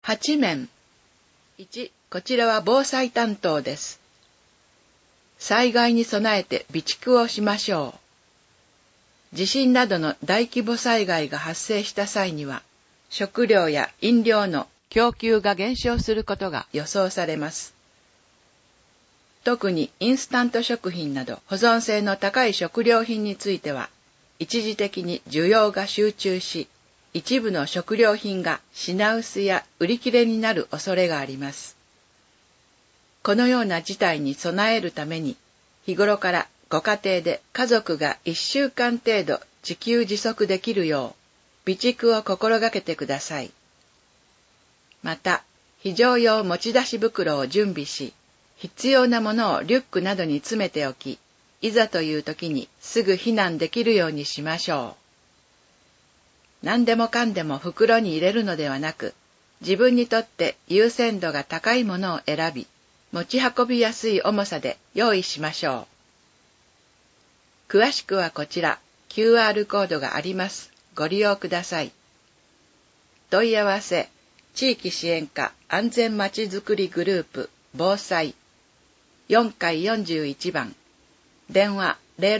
8面。1、こちらは防災担当です。災害に備えて備蓄をしましょう。地震などの大規模災害が発生した際には、食料や飲料の供給が減少することが予想されます。特にインスタント食品など保存性の高い食料品については、一時的に需要が集中し、一部の食料品が品薄や売り切れになる恐れがあります。このような事態に備えるために、日頃からご家庭で家族が1週間程度自給自足できるよう、備蓄を心がけてください。また、非常用持ち出し袋を準備し、必要なものをリュックなどに詰めておき、いざという時にすぐ避難できるようにしましょう。何でもかんでも袋に入れるのではなく、自分にとって優先度が高いものを選び、持ち運びやすい重さで用意しましょう。詳しくはこちら、QR コードがあります。ご利用ください。問い合わせ、地域支援課安全まちづくりグループ、防災、4階41番、電話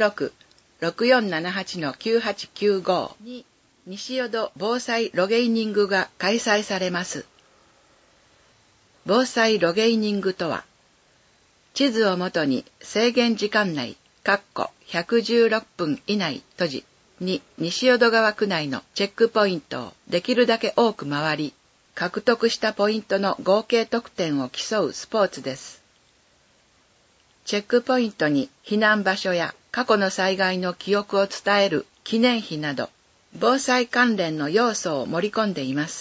06-6478-9895 に、西淀防災ロゲイニングが開催されます。防災ロゲイニングとは、地図をもとに制限時間内、116分以内閉じに西淀川区内のチェックポイントをできるだけ多く回り、獲得したポイントの合計得点を競うスポーツです。チェックポイントに避難場所や過去の災害の記憶を伝える記念碑など、防災関連の要素を盛り込んでいます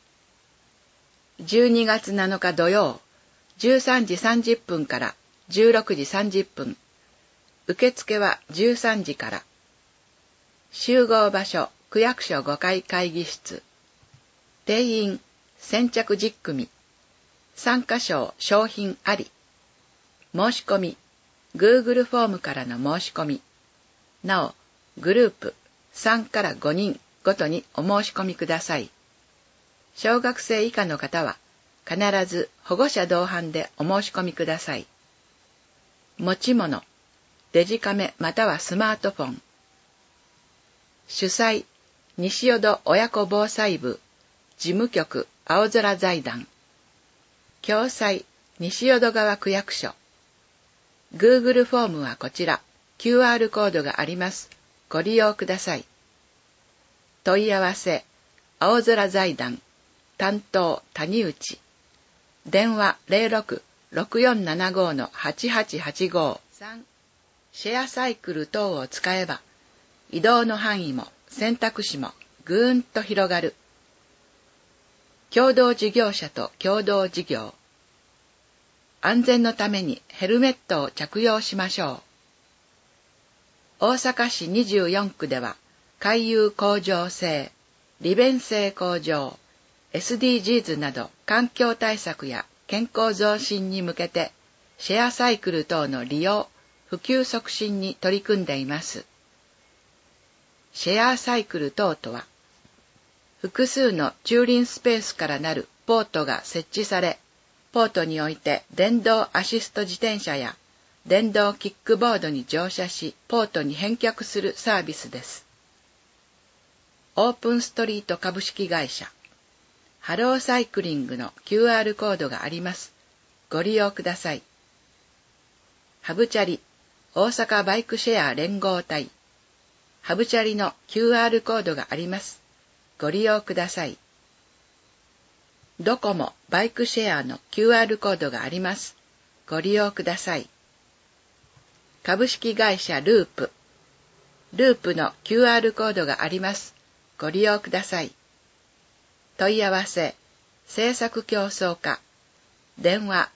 。12月7日土曜、13時30分から16時30分。受付は13時から。集合場所、区役所5階会議室。定員、先着10組。参加賞、商品あり。申し込み、Google フォームからの申し込み。なお、グループ、3から5人ごとにお申し込みください。小学生以下の方は必ず保護者同伴でお申し込みください。持ち物、デジカメまたはスマートフォン。主催、西淀親子防災部、事務局青空財団。共催、西淀川区役所。Google フォームはこちら、QR コードがあります。ご利用ください。問い合わせ、青空財団、担当、谷内。電話06-6475-8885。3、シェアサイクル等を使えば、移動の範囲も選択肢もぐーんと広がる。共同事業者と共同事業。安全のためにヘルメットを着用しましょう。大阪市24区では、海遊向上性、利便性向上、SDGs など環境対策や健康増進に向けて、シェアサイクル等の利用、普及促進に取り組んでいます。シェアサイクル等とは、複数の駐輪スペースからなるポートが設置され、ポートにおいて電動アシスト自転車や電動キックボードに乗車し、ポートに返却するサービスです。オープンストリート株式会社、ハローサイクリングの QR コードがあります。ご利用ください。ハブチャリ、大阪バイクシェア連合体、ハブチャリの QR コードがあります。ご利用ください。ドコモバイクシェアの QR コードがあります。ご利用ください。株式会社ループ。ループの QR コードがあります。ご利用ください。問い合わせ、制作競争課。電話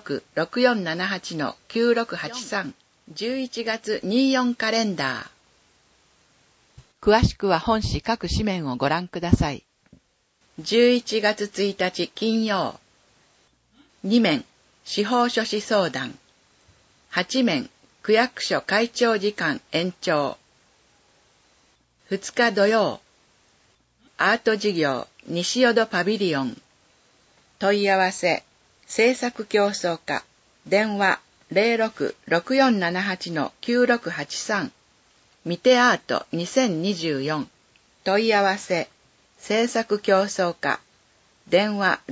06-6478-9683。11月24カレンダー。詳しくは本誌各紙面をご覧ください。11月1日金曜。2面、司法書士相談。8面、区役所会長時間延長。2日土曜。アート事業、西淀パビリオン。 問い合わせ、政策競争課、電話 06-6478-9683 見てアート2024問い合わせ、政策競争課、電話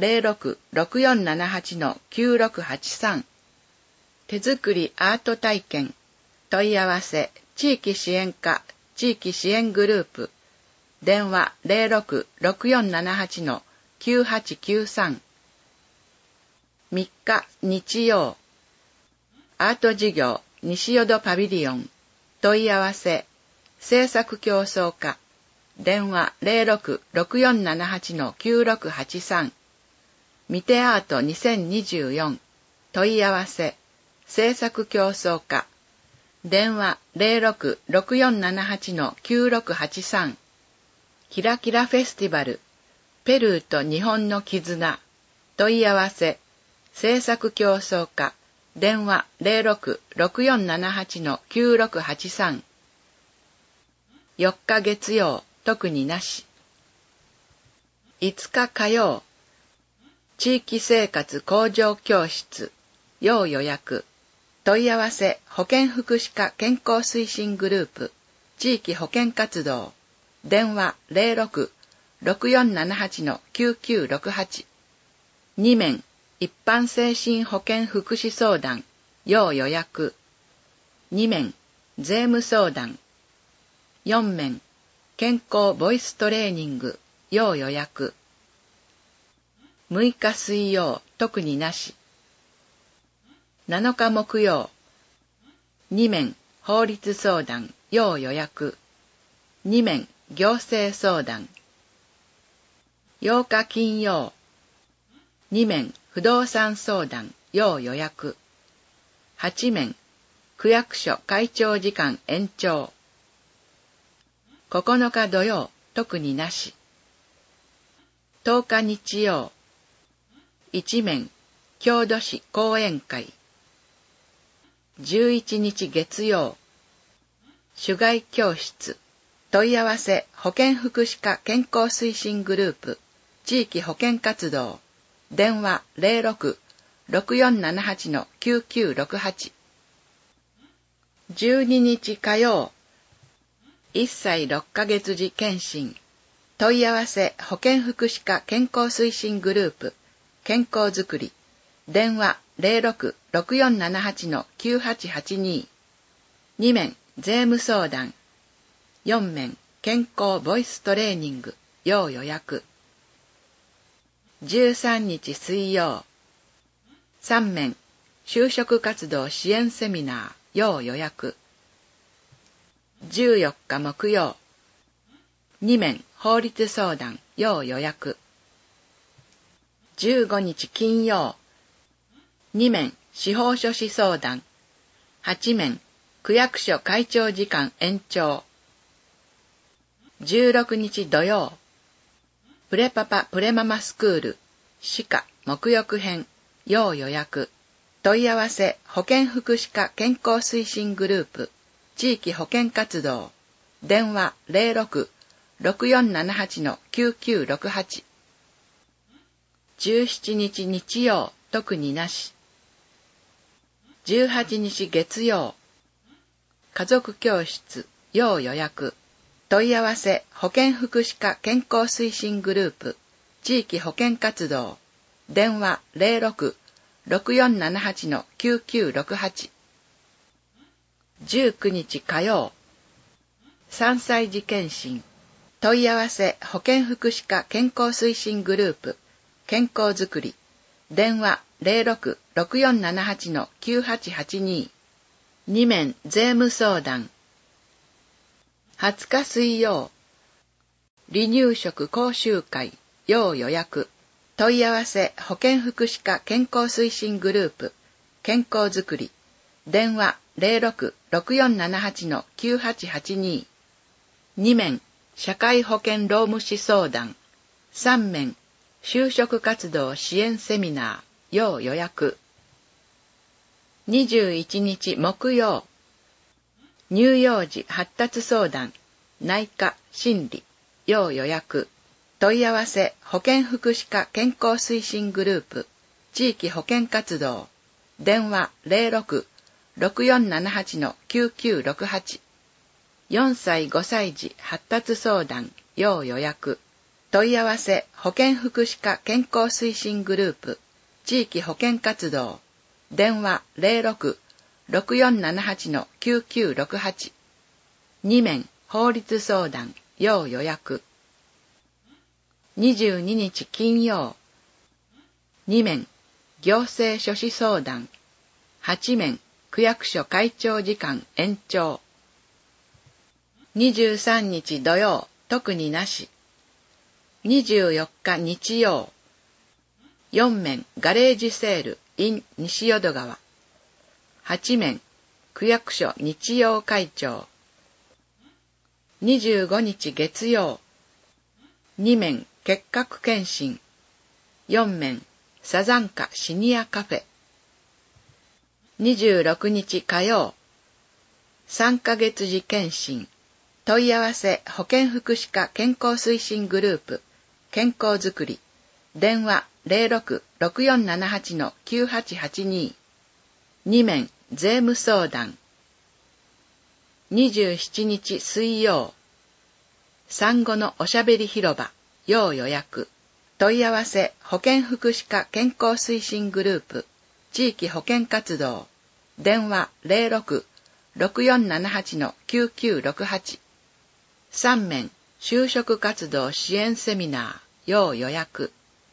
06-6478-9683 手作りアート体験、問い合わせ、地域支援課、地域支援グループ、電話 06-6478-9893 3日日曜、アート事業西淀パビリオン、問い合わせ、政策競争課、電話 06-6478-9683 見てアート2024問い合わせ、政策競争課、電話 06-6478-9683 キラキラフェスティバル、ペルーと日本の絆、問い合わせ、政策競争課、電話 06-6478-9683 4日月曜、特になし。5日火曜、地域生活向上教室、要予約、問い合わせ保健福祉課健康推進グループ、地域保健活動、電話 06-6478-9968 2面、一般精神保健福祉相談、要予約、2面、税務相談、4面、健康ボイストレーニング、要予約、6日水曜、特になし、7日木曜、2面、法律相談、要予約、2面、行政相談、8日金曜、2面、不動産相談、要予約、8面、区役所会長時間延長、9日土曜、特になし、10日日曜、1面、郷土市講演会、11日月曜、主外教室、問い合わせ保健福祉課健康推進グループ、地域保健活動、電話 06-6478-9968 12日火曜、1歳6ヶ月児検診、問い合わせ保健福祉課健康推進グループ、健康づくり、電話 06-6478-9882 2面、税務相談、4面、健康ボイストレーニング、要予約、13日水曜、3面、就職活動支援セミナー、要予約、14日木曜、2面、法律相談、要予約、15日金曜、2面、司法書士相談、8面、区役所会長時間延長、16日土曜、プレパパプレママスクール、歯科沐浴編、要予約、問い合わせ保健福祉課健康推進グループ、地域保健活動、電話 06-6478-9968 17日日曜、特になし、18日月曜、家族教室、要予約、問い合わせ保健福祉課健康推進グループ、地域保健活動、電話 06-6478-9968 19日火曜、3歳児検診、問い合わせ保健福祉課健康推進グループ、健康づくり、電話 06-6478-9882 2面税務相談、20日水曜、離乳食講習会、要予約、問い合わせ保健福祉課健康推進グループ、健康づくり、電話 06-6478-9882 2面、社会保険労務士相談、3面、就職活動支援セミナー、要予約、21日木曜、乳幼児発達相談、内科、心理、要予約、 問い合わせ保健福祉課健康推進グループ地域保健活動電話 06-6478-9968 4歳5歳児発達相談要予約問い合わせ保健福祉課健康推進グループ地域保健活動電話 06-6478-9968 2面法律相談要予約22日金曜2面行政書士相談8面区役所会長時間延長23日土曜特になし24日日曜4面ガレージセール in 西淀川8面区役所日曜会長25日月曜2面結核検診4面サザンカシニアカフェ26日火曜3ヶ月時検診問い合わせ保健福祉課健康推進グループ健康づくり電話 06-6478-9882 2面税務相談27日水曜産後のおしゃべり広場要予約問い合わせ保健福祉課健康推進グループ地域保健活動電話 06-6478-9968 3面就職活動支援セミナー要予約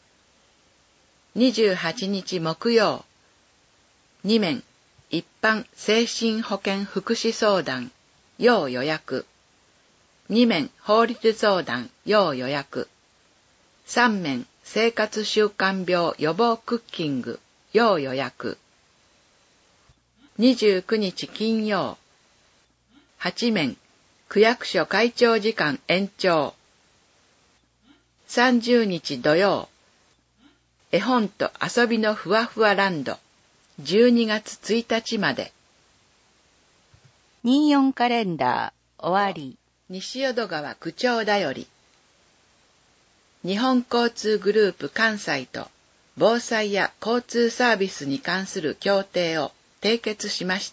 28日木曜2面一般精神保健福祉相談要予約2面法律相談要予約3面生活習慣病予防クッキング要予約29日金曜8面区役所会長時間延長30日土曜絵本と遊びのふわふわランド12月1日まで 24カレンダー終わり西淀川区長だより日本交通グループ関西と防災や交通サービスに関する協定を締結しました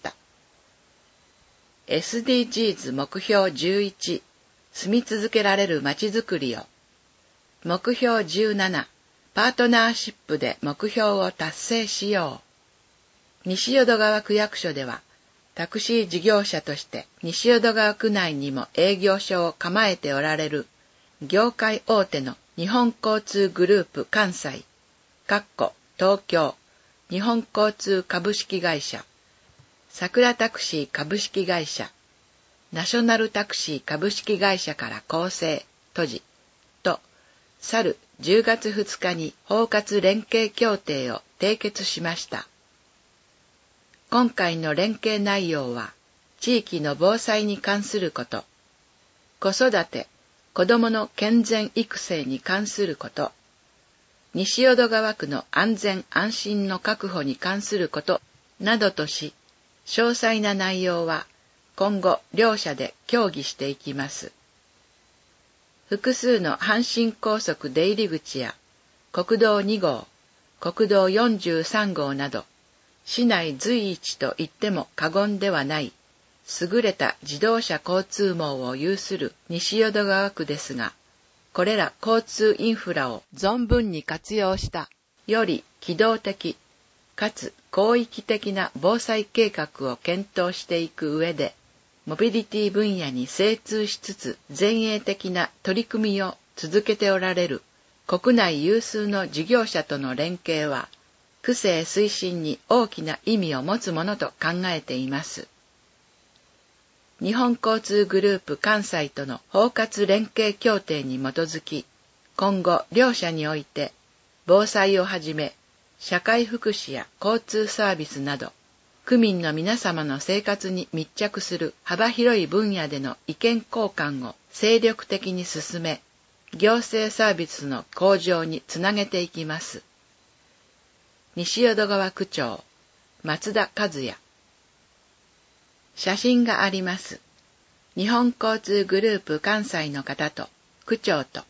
。SDGs 目標11住み続けられるまちづくりを目標17パートナーシップで目標を達成しよう西淀川区役所ではタクシー事業者として西淀川区内にも営業所を構えておられる業界大手の日本交通グループ関西東京日本交通株式会社桜タクシー株式会社ナショナルタクシー株式会社から構成都市と去る10月2日に包括連携協定を締結しました。今回の連携内容は地域の防災に関すること、子育て、子どもの健全育成に関すること、西淀川区の安全安心の確保に関することなどとし、詳細な内容は今後両社で協議していきます。複数の阪神高速出入り口や国道2号、国道43号など市内随一と言っても過言ではない優れた自動車交通網を有する西淀川区ですが、これら交通インフラを存分に活用したより機動的かつ広域的な防災計画を検討していく上で、モビリティ分野に精通しつつ前衛的な取り組みを続けておられる国内有数の事業者との連携は、区政推進に大きな意味を持つものと考えています。日本交通グループ関西との包括連携協定に基づき、今後両社において、防災をはじめ、社会福祉や交通サービスなど、区民の皆様の生活に密着する幅広い分野での意見交換を精力的に進め、行政サービスの向上につなげていきます。西淀川区長、松田和也。写真があります。日本交通グループ関西の方と区長と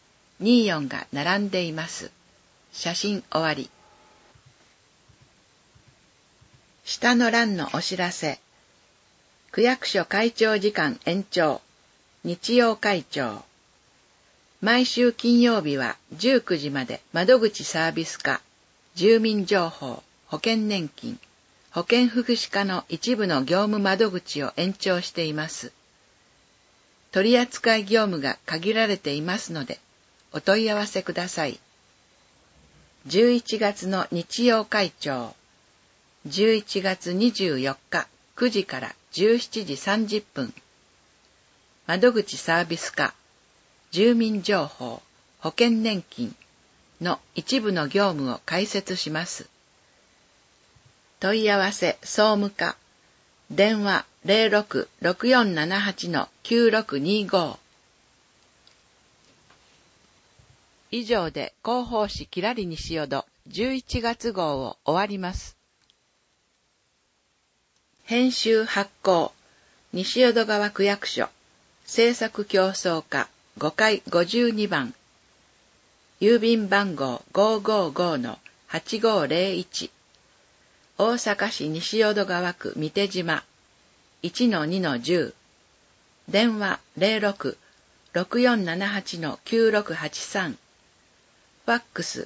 24が並んでいます。写真終わり。下の欄のお知らせ。区役所会長時間延長。日曜会長。毎週金曜日は19時まで窓口サービス課、住民情報、保険年金、保健福祉課の一部の業務窓口を延長しています。取扱業務が限られていますので、お問い合わせください。11月の日曜会長。11月24日9時から17時30分。窓口サービス課、住民情報、保険年金の一部の業務を開設します。問い合わせ総務課、電話 06-6478-9625。以上で広報誌きらり西淀11月号を終わります。編集発行、西淀川区役所、政策競争課5階52番。郵便番号 555-8501。大阪市西淀川区三手島 1-2-10。電話 06-6478-9683。ファックス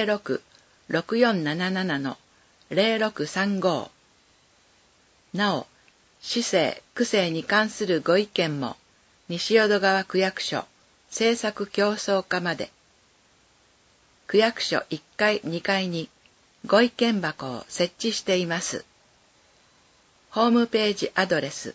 06-6477-0635。なお、市政・区政に関するご意見も、西淀川区役所政策競争課まで。区役所1階2階にご意見箱を設置しています。ホームページアドレス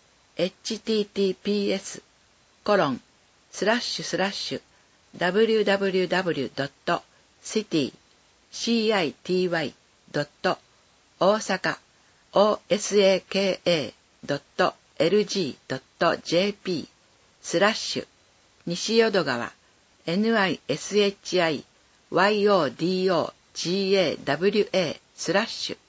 https://www.city-osaka.osaka.lg.jp/ 西淀川 NISHIYODOGAWA/